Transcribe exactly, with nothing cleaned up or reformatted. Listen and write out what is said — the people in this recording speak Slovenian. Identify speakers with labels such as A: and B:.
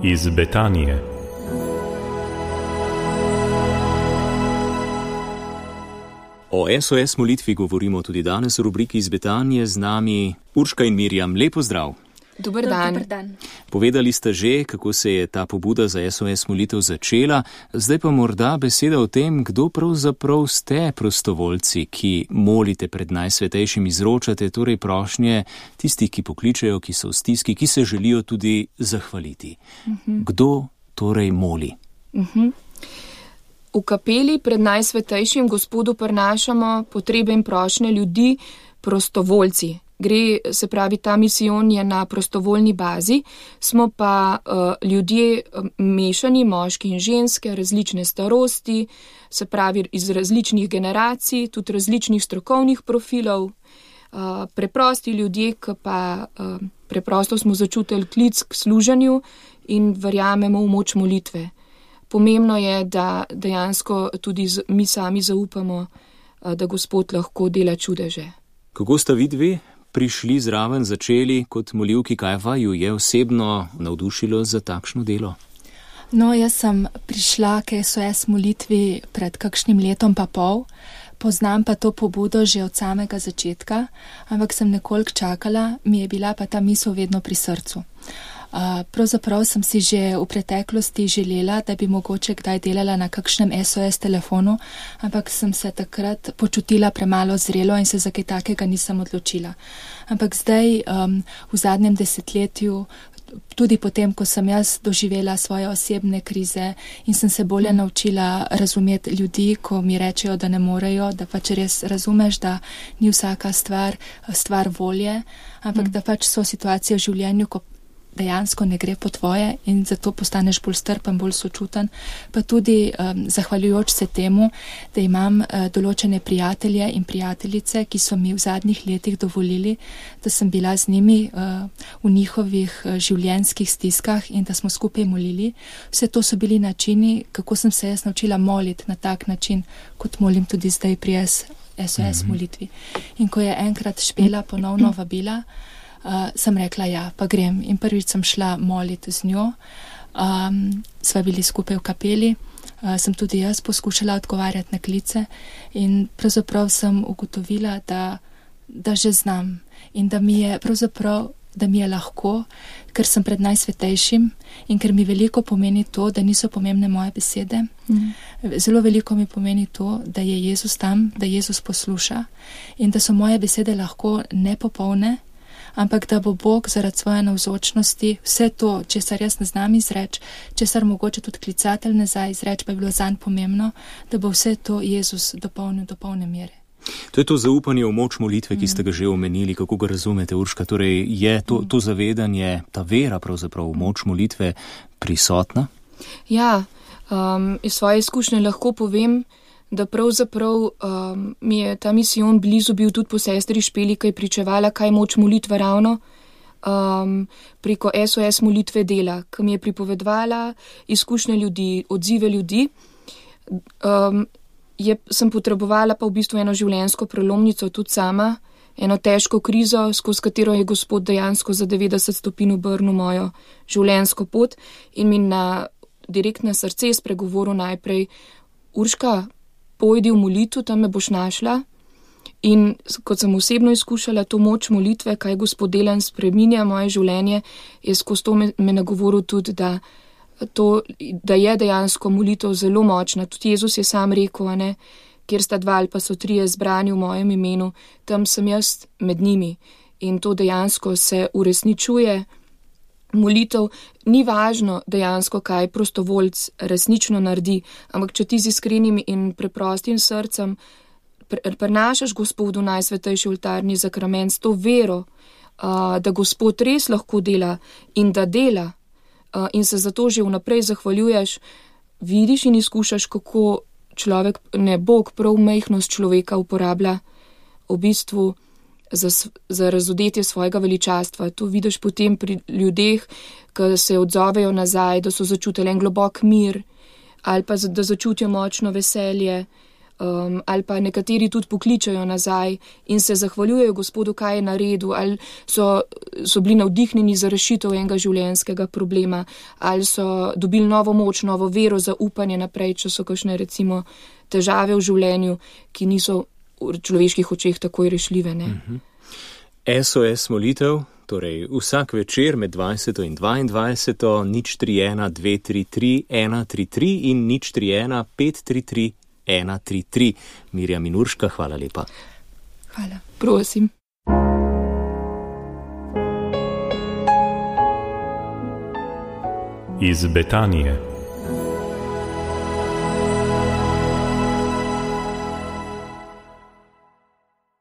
A: iz Betanije.
B: O S O S molitvi govorimo tudi danes v rubriki iz Betanije, z nami Urška in Mirjam. Lep pozdrav.
C: Dober dan.
D: Dober dan.
B: Povedali ste že, kako se je ta pobuda za S O S molitev začela, zdaj pa morda beseda o tem, kdo pravzaprav ste prostovoljci, ki molite pred najsvetejšim, izročate torej prošnje tistih, ki pokličejo, ki so v stiski, ki se želijo tudi zahvaliti. Uh-huh. Kdo torej moli?
C: Uh-huh. V kapeli pred najsvetejšim Gospodu prinašamo potrebe in prošnje ljudi, prostovoljci. Gre, se pravi, ta misijon je na prostovoljni bazi, smo pa uh, ljudje mešani, moški in ženske, različne starosti, se pravi iz različnih generacij, tudi različnih strokovnih profilov, uh, preprosti ljudje, ki pa uh, preprosto smo začutili klic k služenju in verjamemo v moč molitve. Pomembno je, da dejansko tudi z, mi sami zaupamo, uh, da Gospod lahko dela čudeže.
B: Kako sta vidvi prišli zraven, začeli kot molivki, kaj vaju je osebno navdušilo za takšno delo?
D: No, jaz sem prišla k S O S molitvi pred kakšnim letom pa pol, poznam pa to pobudo že od samega začetka, ampak sem nekoliko čakala, mi je bila pa ta misel vedno pri srcu. Uh, pravzaprav sem si že v preteklosti želela, da bi mogoče kdaj delala na kakšnem S O S telefonu, ampak sem se takrat počutila premalo zrelo in se za kaj takega nisem odločila. Ampak zdaj, um, v zadnjem desetletju, tudi potem, ko sem jaz doživela svoje osebne krize in sem se bolje naučila razumeti ljudi, ko mi rečejo, da ne morejo, da pač res razumeš, da ni vsaka stvar, stvar volje, ampak mm. da pač so situacije v življenju, ko dejansko ne gre po tvoje in zato postaneš bolj strpen, bolj sočuten, pa tudi um, zahvaljujoč se temu, da imam uh, določene prijatelje in prijateljice, ki so mi v zadnjih letih dovolili, da sem bila z njimi uh, v njihovih uh, življenjskih stiskah in da smo skupaj molili. Vse to so bili načini, kako sem se jaz naučila moliti na tak način, kot molim tudi zdaj pri S O S mm-hmm. molitvi. In ko je enkrat Špela ponovno vabila, Uh, sem rekla, ja, pa grem. In prvič sem šla moliti z njo. Um, sva bili skupaj v kapeli. Uh, sem tudi jaz poskušala odgovarjati na klice in pravzaprav sem ugotovila, da, da že znam in da mi je pravzaprav, da mi je lahko, ker sem pred najsvetejšim in ker mi veliko pomeni to, da niso pomembne moje besede. Mm. Zelo veliko mi pomeni to, da je Jezus tam, da Jezus posluša in da so moje besede lahko nepopolne, ampak da bo Bog zaradi svoje navzočnosti vse to, česar jaz ne znam izreči, česar mogoče tudi klicatelj ne zna izreči, pa je bilo zanj pomembno, da bo vse to Jezus dopolnil do polne mere.
B: To je to zaupanje v moč molitve, ki ste ga že omenili, kako ga razumete, Urška? Torej je to, to zavedanje, ta vera pravzaprav v moč molitve prisotna?
C: Ja, um, iz svoje izkušnje lahko povem, da pravzaprav um, mi je ta misijon blizu bil tudi po sestri Špeli, ki je pričevala, kaj moč molitve ravno um, preko S O S molitve dela, ki mi je pripovedovala izkušnje ljudi, odzive ljudi. Um, je, sem potrebovala pa v bistvu eno življenjsko prelomnico tudi sama, eno težko krizo, skozi katero je Gospod dejansko za devetdeset stopinj obrnil mojo življenjsko pot in mi na direktno srce spregovoril najprej: Urška, pojdi v molitev, tam me boš našla. In kot sem osebno izkušala to moč molitve, kaj Gospod dela in spreminja moje življenje, je skozi to me, me nagovoril tudi, da, to, da je dejansko molitev zelo močna. Tudi Jezus je sam rekel, a ne, kjer sta dva ali pa so trije zbrani v mojem imenu, tam sem jaz med njimi. In to dejansko se uresničuje. Molitev ni važno dejansko, kaj prostovoljc resnično naredi, ampak če ti z iskrenim in preprostim srcem prinašaš Gospodu najsvetejši oltarni zakrament s to vero, da Gospod res lahko dela in da dela in se zato že vnaprej zahvaljuješ, vidiš in izkušaš, kako človek, ne Bog, prav majhnost človeka uporablja v bistvu Za, za razodetje svojega veličastva. To vidiš potem pri ljudeh, ki se odzovejo nazaj, da so začutili en globok mir ali pa da začutijo močno veselje, Um, ali pa nekateri tudi pokličajo nazaj in se zahvaljujejo Gospodu, kaj je naredil, ali so, so bili navdihnjeni za rešitev enega življenjskega problema, ali so dobili novo moč, novo vero, zaupanje naprej, če so kakšne recimo težave v življenju, ki niso v človeških očeh takoj rešljive. Ne?
B: Uh-huh. S O S molitev, torej vsak večer med dvajseto in dvaindvajseto, nič tri ena dve tri tri ena tri tri in nič tri ena pet tri tri ena tri tri. Mirjam in Urška, hvala lepa.
C: Hvala. Prosim.
A: Iz Betanije.